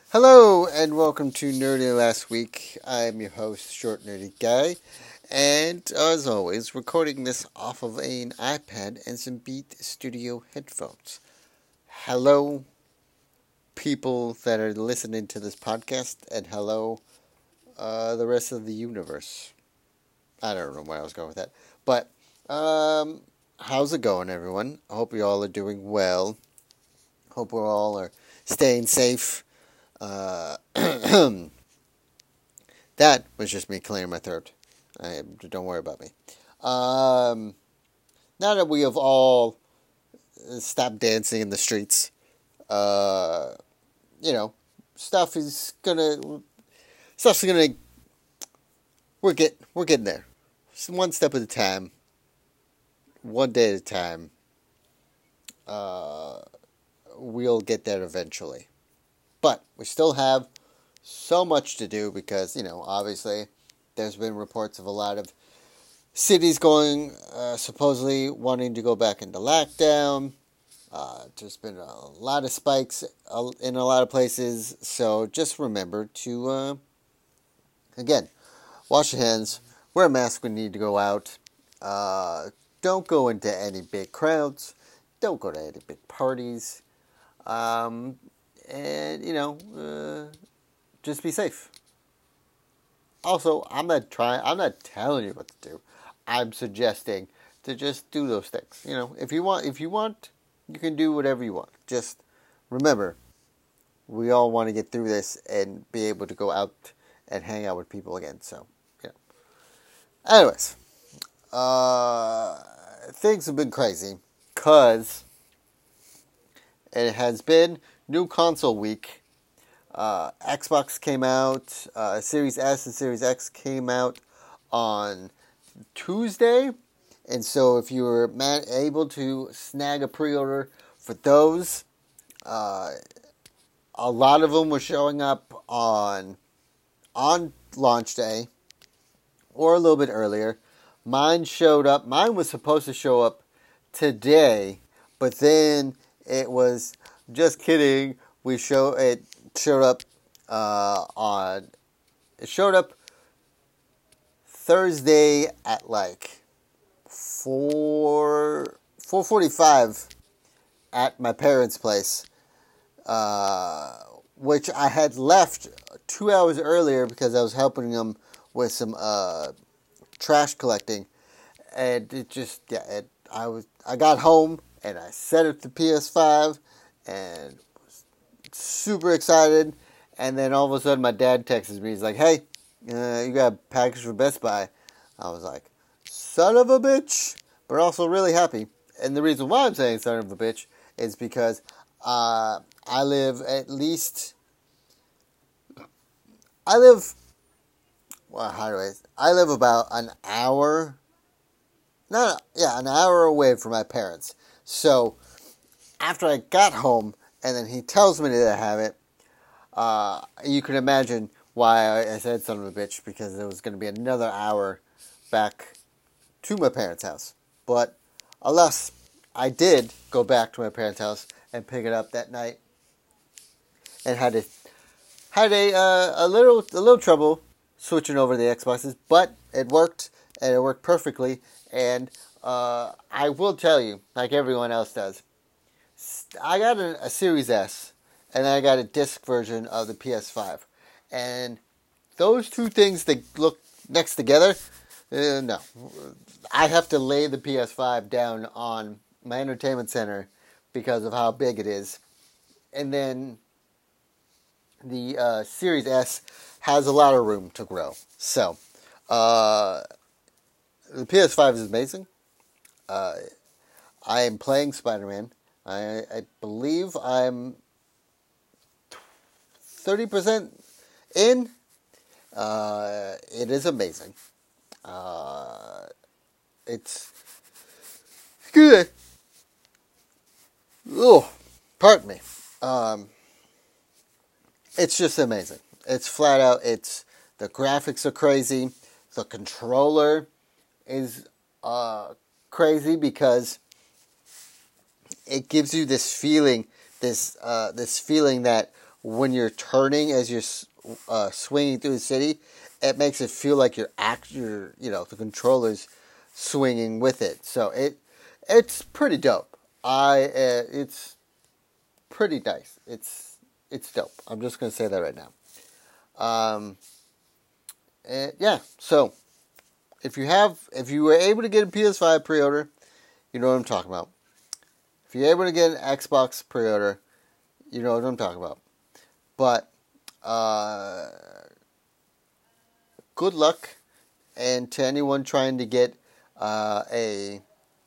Hello and welcome to Nerdy Last Week. I'm your host, Short Nerdy Guy, and as always, recording this off of an iPad and some Beat Studio headphones. Hello, people that are listening to this podcast, and hello, the rest of the universe. I don't know where I was going with that, but how's it going, everyone? I hope you all are doing well. Hope we all are staying safe. That was just me clearing my throat. Don't worry about me. Now that we have all stopped dancing in the streets, uh, you know, stuff is gonna, stuff's gonna, we're getting there. Just one step at a time, one day at a time. Uh, we'll get there eventually. But we still have so much to do because, obviously there's been reports of a lot of cities going, supposedly wanting to go back into lockdown. There's been a lot of spikes in a lot of places. So just remember to, again, wash your hands, wear a mask when you need to go out. Don't go into any big crowds. Don't go to any big parties. And, just be safe. Also, I'm not telling you what to do. I'm suggesting to just do those things. If you want, you can do whatever you want. Just remember, we all want to get through this and be able to go out and hang out with people again. So, Anyways, things have been crazy because it has been new console week. Xbox came out, Series S and Series X came out on Tuesday, and so if you were able to snag a pre-order for those, a lot of them were showing up on launch day, or a little bit earlier. Mine was supposed to show up today, but then it was, just kidding, it showed up Thursday at like 4:45 at my parents' place, which I had left 2 hours earlier because I was helping them with some trash collecting, and I got home and I set up the PS5 and was super excited. And then all of a sudden, my dad texts me. He's like, "Hey, you got a package from Best Buy." I was like, "Son of a bitch," but also really happy. And the reason why I'm saying "son of a bitch" is because I live about an hour. An hour away from my parents. So after I got home, and then he tells me that I have it. You can imagine why I said son of a bitch, because it was going to be another hour back to my parents' house. But alas, I did go back to my parents' house and pick it up that night, and had a little trouble switching over the Xboxes, but it worked, and it worked perfectly. And I will tell you, like everyone else does, I got a Series S, and I got a disc version of the PS5. And those two things that look next together, no. I have to lay the PS5 down on my entertainment center because of how big it is. And then the Series S has a lot of room to grow. So, the PS5 is amazing. I am playing Spider-Man. I believe I'm 30% in. It is amazing. It's good. Oh, pardon me. It's just amazing. It's flat out. The graphics are crazy. The controller is crazy because it gives you this feeling that when you're turning as you're swinging through the city, it makes it feel like the controller's swinging with it. So it's pretty dope. It's pretty nice. It's dope. I'm just gonna say that right now. Yeah. So if you were able to get a PS5 pre-order, you know what I'm talking about. If you're able to get an Xbox pre-order, you know what I'm talking about. But good luck, and to anyone trying to get an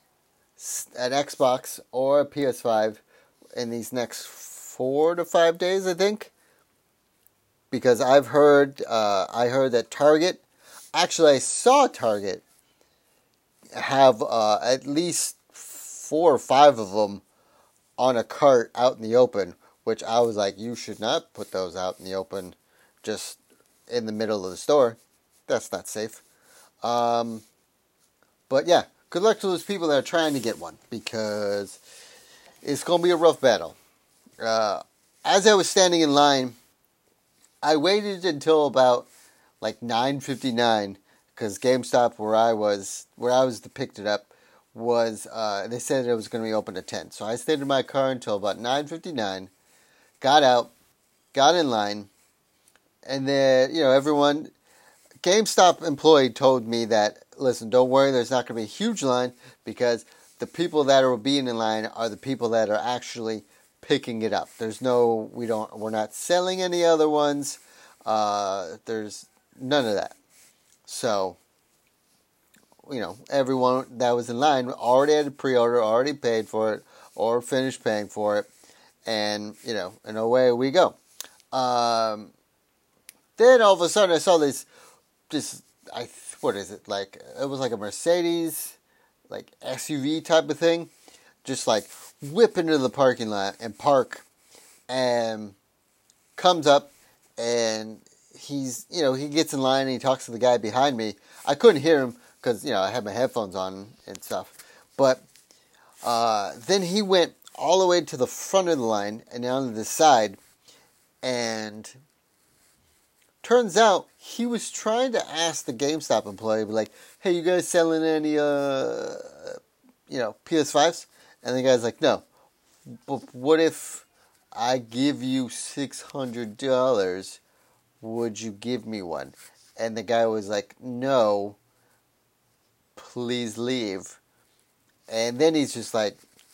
Xbox or a PS5 in these next 4 to 5 days, I think. Because I heard that Target, actually I saw Target have at least 4 or 5 of them on a cart out in the open, which I was like, you should not put those out in the open just in the middle of the store. That's not safe. But yeah, good luck to those people that are trying to get one, because it's going to be a rough battle. As I was standing in line, I waited until about like 9:59, because GameStop where I was picked it up was they said it was going to be open at 10. So I stayed in my car until about 9:59, got out, got in line, and then everyone, GameStop employee told me that, listen, don't worry, there's not going to be a huge line, because the people that are being in line are the people that are actually picking it up. We're not selling any other ones. There's none of that. So, everyone that was in line already had a pre-order, already paid for it, or finished paying for it, and away we go. Then all of a sudden I saw what is it, like, it was like a Mercedes, like SUV type of thing, just like whip into the parking lot and park, and comes up, and he gets in line and he talks to the guy behind me. I couldn't hear him because I had my headphones on and stuff, but then he went all the way to the front of the line and down to the side, and turns out he was trying to ask the GameStop employee, like, hey, you guys selling any PS5s? And the guy's like, no. But what if I give you $600? Would you give me one? And the guy was like, no, please leave. And then he's just like,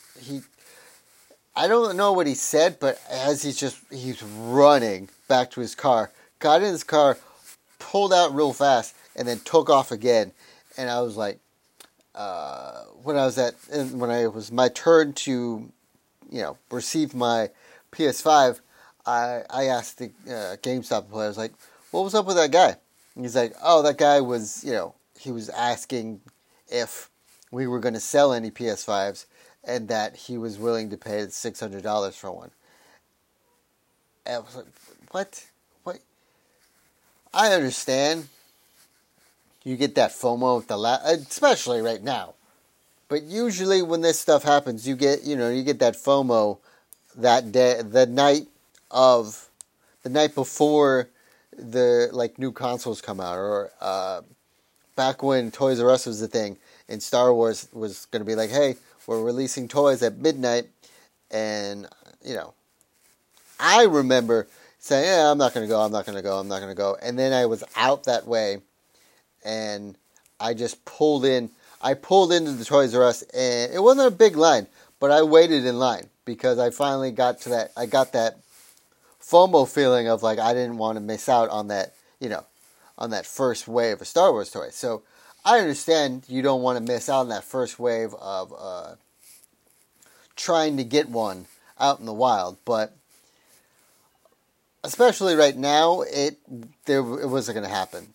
I don't know what he said, but as he's running back to his car, got in his car, pulled out real fast, and then took off again. And I was like, when it was my turn to, receive my PS5, I asked the GameStop employee, I was like, what was up with that guy? And he's like, oh, that guy was, he was asking if we were going to sell any PS5s, and that he was willing to pay $600 for one. And I was like, what? I understand. You get that FOMO with especially right now. But usually when this stuff happens, you get that FOMO that day, the night before the new consoles come out, or back when Toys R Us was the thing, and Star Wars was going to be like, hey, we're releasing toys at midnight, and I remember saying, yeah, I'm not going to go, and then I was out that way, and I just pulled into the Toys R Us, and it wasn't a big line, but I waited in line, because I finally got to that, I got that FOMO feeling of, like, I didn't want to miss out on that, on that first wave of Star Wars toys. So I understand you don't want to miss out on that first wave of trying to get one out in the wild, but especially right now, it wasn't going to happen.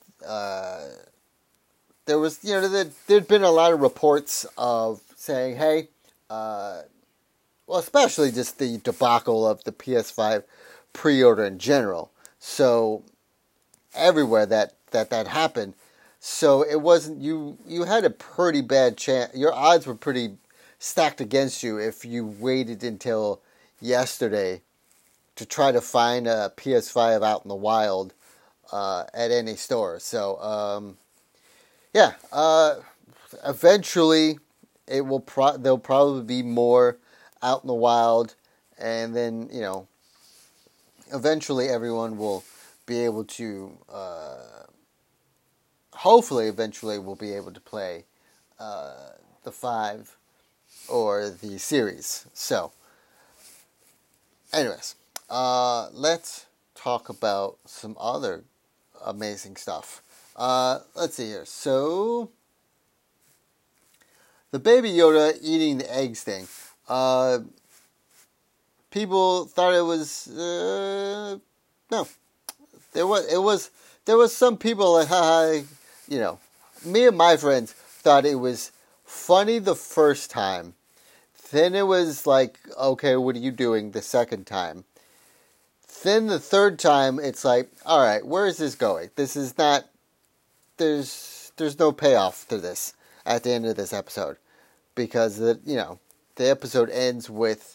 There was, there'd been a lot of reports of saying, hey, especially just the debacle of the PS5 pre-order in general. So everywhere that happened. So it wasn't, you had a pretty bad chance. Your odds were pretty stacked against you if you waited until yesterday to try to find a PS5 out in the wild at any store. So yeah, eventually it will. There'll probably be more out in the wild, and then eventually everyone will be able to. Hopefully, eventually we'll be able to play the 5 or the series. So, anyways, let's talk about some other amazing stuff. Let's see here. So, the Baby Yoda eating the eggs thing. People thought it was no. There was some people like me and my friends thought it was funny the first time. Then it was like, okay, what are you doing the second time? Then the third time, it's like, all right, where is this going? This is not. There's no payoff to this at the end of this episode, because the episode ends with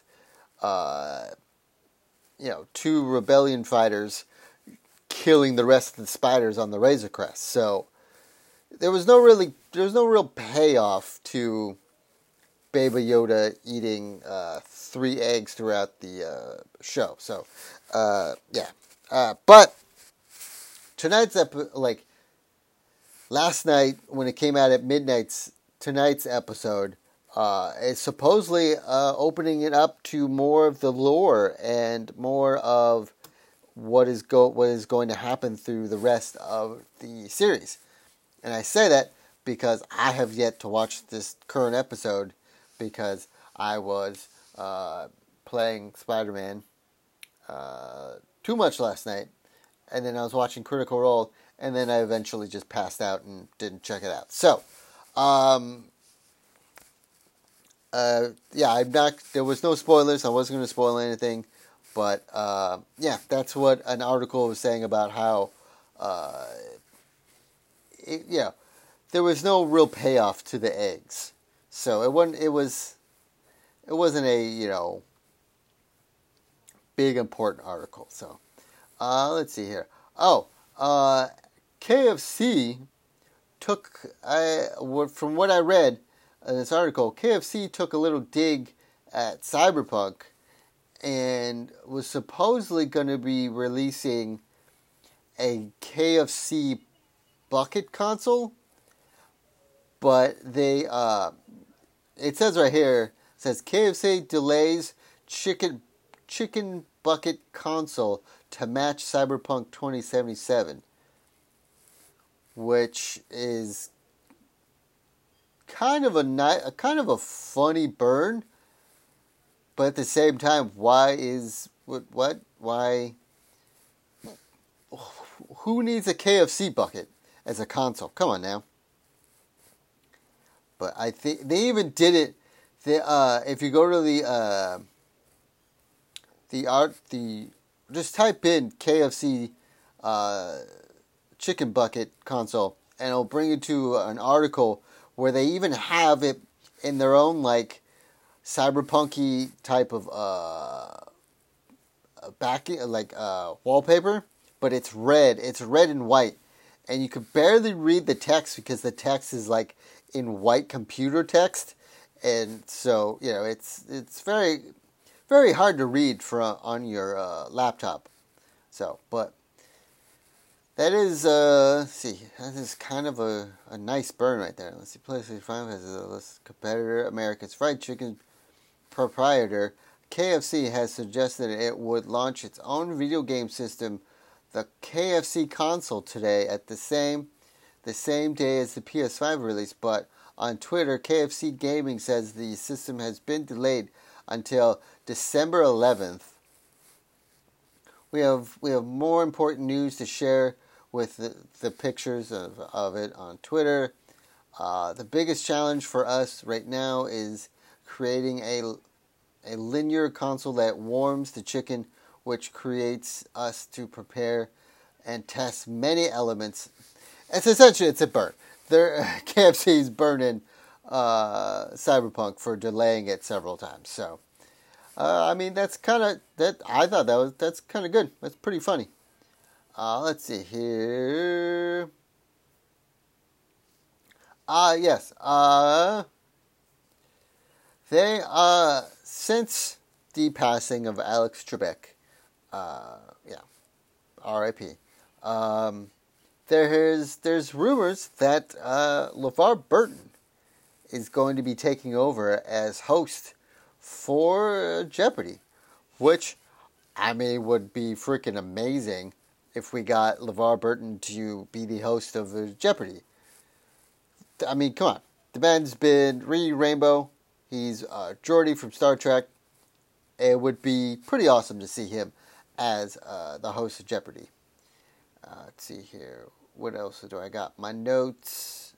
2 rebellion fighters killing the rest of the spiders on the Razor Crest. So there was no real payoff to Baby Yoda eating 3 eggs throughout the show. So but tonight's last night when it came out at midnight, tonight's episode is supposedly opening it up to more of the lore and more of what is going to happen through the rest of the series. And I say that because I have yet to watch this current episode, because I was playing Spider-Man too much last night, and then I was watching Critical Role, and then I eventually just passed out and didn't check it out. So, there was no spoilers. I wasn't going to spoil anything. But, that's what an article was saying about how, there was no real payoff to the eggs. So it wasn't a, big important article. So, let's see here. KFC from what I read in this article, KFC took a little dig at Cyberpunk and was supposedly going to be releasing a KFC bucket console, but they, it says right here, it says KFC delays chicken bucket console to match Cyberpunk 2077, which is kind of a funny burn. But at the same time, why? Who needs a KFC bucket as a console? Come on now. But I think they even did it. If you go to just type in KFC chicken bucket console, and it'll bring you to an article where they even have it in their own cyberpunky type of backing, wallpaper, but it's red. It's red and white, and you could barely read the text because the text is in white computer text, and so it's very, very hard to read on your laptop. So, but that is that is kind of a nice burn right there. Let's see, PlayStation 5 has a competitor, America's Fried Chicken proprietor KFC has suggested it would launch its own video game system, the KFC console, today at the same day as the PS5 release. But on Twitter, KFC Gaming says the system has been delayed until December 11th. We have more important news to share with the pictures of it on Twitter. The biggest challenge for us right now is creating a linear console that warms the chicken, which creates us to prepare and test many elements. It's a burn. KFC's burning Cyberpunk for delaying it several times. So, I mean, that's kind of that. I thought that's kind of good. That's pretty funny. Let's see here. Yes. They since the passing of Alex Trebek, yeah, R.I.P. There's rumors that LeVar Burton is going to be taking over as host for Jeopardy, which I mean would be freaking amazing if we got LeVar Burton to be the host of Jeopardy. I mean, come on, the man's been Reed Rainbow. He's Geordi from Star Trek. It would be pretty awesome to see him as the host of Jeopardy. Let's see here. What else do I got? My notes.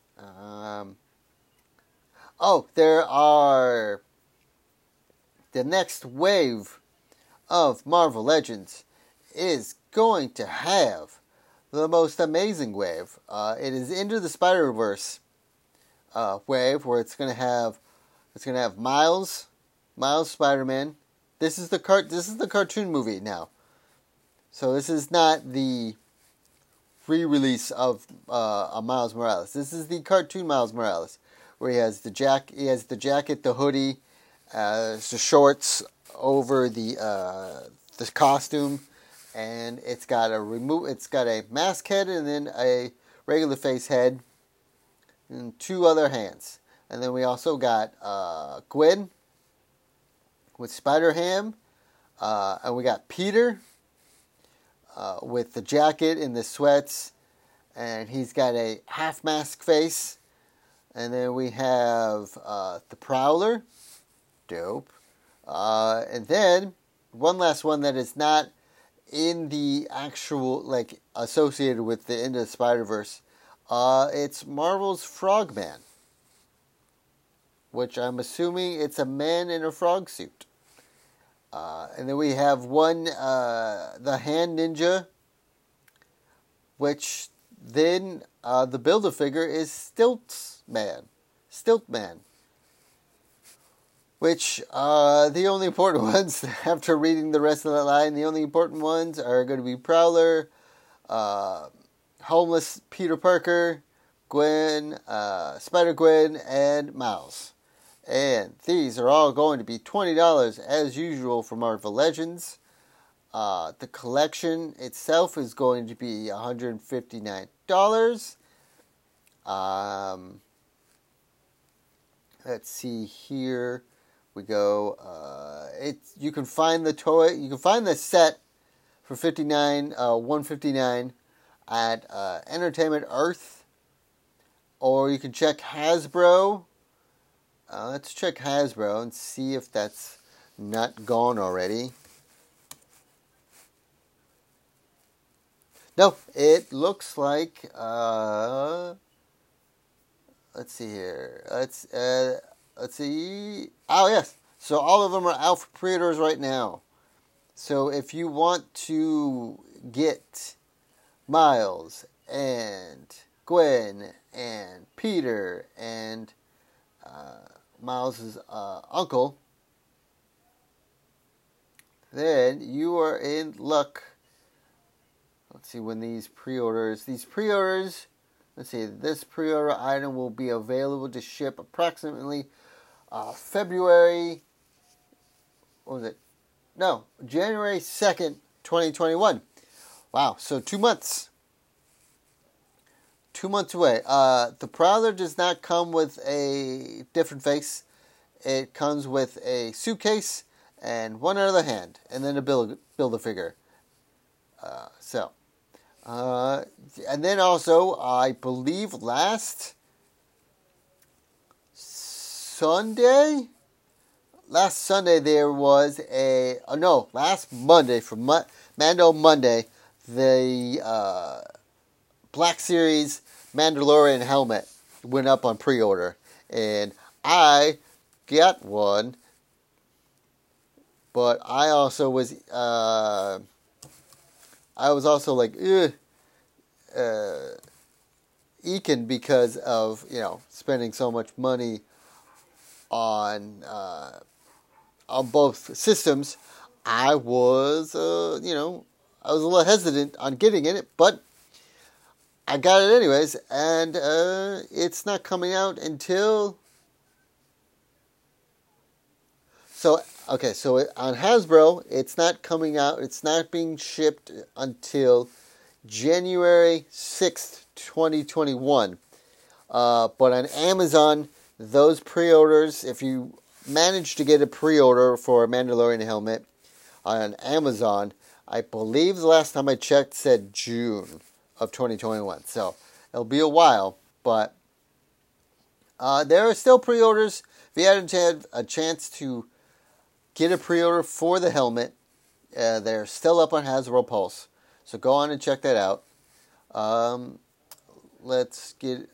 There are the next wave of Marvel Legends is going to have the most amazing wave. It is Into the Spider-Verse wave where it's gonna have Miles Spider-Man. This is the cartoon movie now. So this is not the re-release of Miles Morales. This is the cartoon Miles Morales, where he has the jacket, the hoodie, the shorts over the costume, and it's got a mask head and then a regular face head and two other hands. And then we also got Gwen with Spider-Ham, and we got Peter with the jacket and the sweats, and he's got a half mask face. And then we have the Prowler, dope. And then one last one that is not in the actual associated with the Into the Spider-Verse. It's Marvel's Frogman, which I'm assuming it's a man in a frog suit. And then we have the Hand Ninja, which then the Build-A-Figure is Stiltman, which the only important ones, after reading the rest of that line, the only important ones are going to be Prowler, Homeless Peter Parker, Gwen, Spider-Gwen, and Miles. And these are all going to be $20 as usual for Marvel Legends. The collection itself is going to be $159. Let's see here. We go. You can find the toy. You can find the set for $159 at Entertainment Earth, or you can check Hasbro. Let's check Hasbro and see if that's not gone already. No, it looks like. Let's see here. Let's see. Oh yes. So all of them are out for pre-orders right now. So if you want to get Miles and Gwen and Peter and Miles' uncle, then you are in luck. Let's see when these pre-orders, let's see, this pre-order item will be available to ship approximately February, January 2nd, 2021. Wow, so 2 months. 2 months away. The Prowler does not come with a different face. It comes with a suitcase and one other hand, and then a Build-A-Figure. And then also, I believe last Sunday there was last Monday, for Mando Monday, the Black Series Mandalorian helmet went up on pre-order, and I got one, but I also was eking because of spending so much money on on both systems, I was, I was a little hesitant on getting it, but I got it anyways, and it's not coming out until... So on Hasbro, it's not coming out, it's not being shipped until January 6th, 2021. But on Amazon, those pre-orders, if you manage to get a pre-order for a Mandalorian helmet on Amazon, I believe the last time I checked said June of 2021. So it'll be a while, but there are still pre-orders. If you hadn't had a chance to get a pre-order for the helmet, they're still up on Hasbro Pulse. So go on and check that out. Let's get...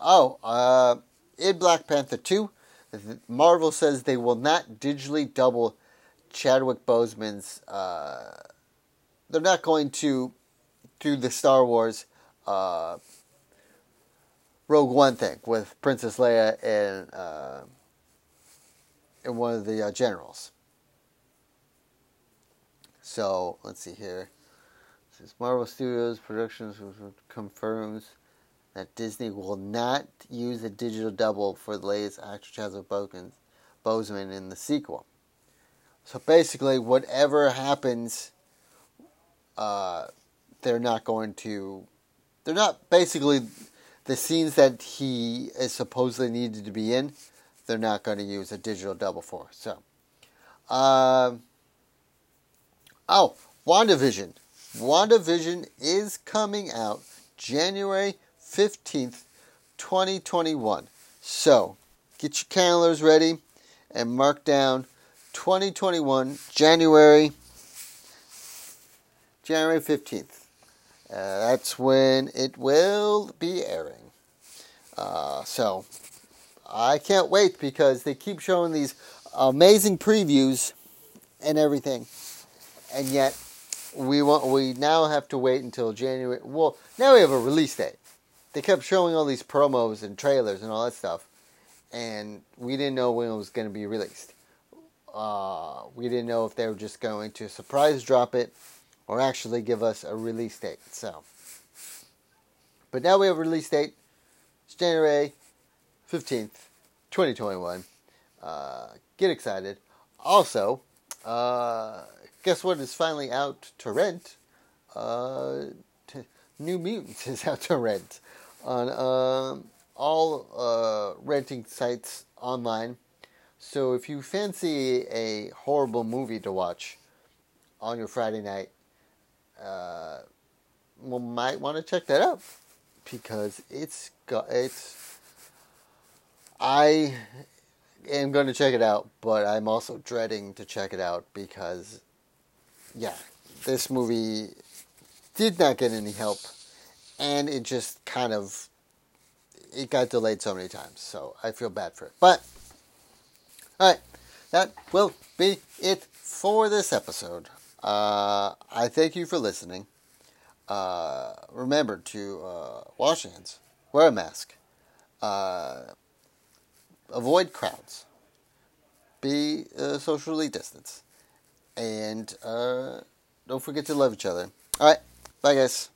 in Black Panther 2, Marvel says they will not digitally double Chadwick Boseman's... they're not going to do the Star Wars Rogue One thing with Princess Leia and one of the generals. So, let's see here. This Marvel Studios Productions confirms that Disney will not use a digital double for the latest actor Chadwick Boseman in the sequel. So basically, whatever happens, they're not basically, the scenes that he is supposedly needed to be in, they're not going to use a digital double for. So, WandaVision. WandaVision is coming out January 15th, 2021. So, get your calendars ready and mark down 2021, January 15th. That's when it will be airing. So, I can't wait because they keep showing these amazing previews and everything. And yet, we now have to wait until January. Well, now we have a release date. They kept showing all these promos and trailers and all that stuff, and we didn't know when it was going to be released. We didn't know if they were just going to surprise drop it or actually give us a release date. So, but now we have a release date. It's January 15th, 2021. Get excited. Also, guess what is finally out to rent? New Mutants is out to rent on all renting sites online. So if you fancy a horrible movie to watch on your Friday night, might want to check that out because I am going to check it out, but I'm also dreading to check it out because, yeah, this movie did not get any help, and it just it got delayed so many times, so I feel bad for it. But, alright, that will be it for this episode. I thank you for listening. Remember to wash hands, wear a mask, avoid crowds, be socially distanced, and don't forget to love each other. Alright, bye guys.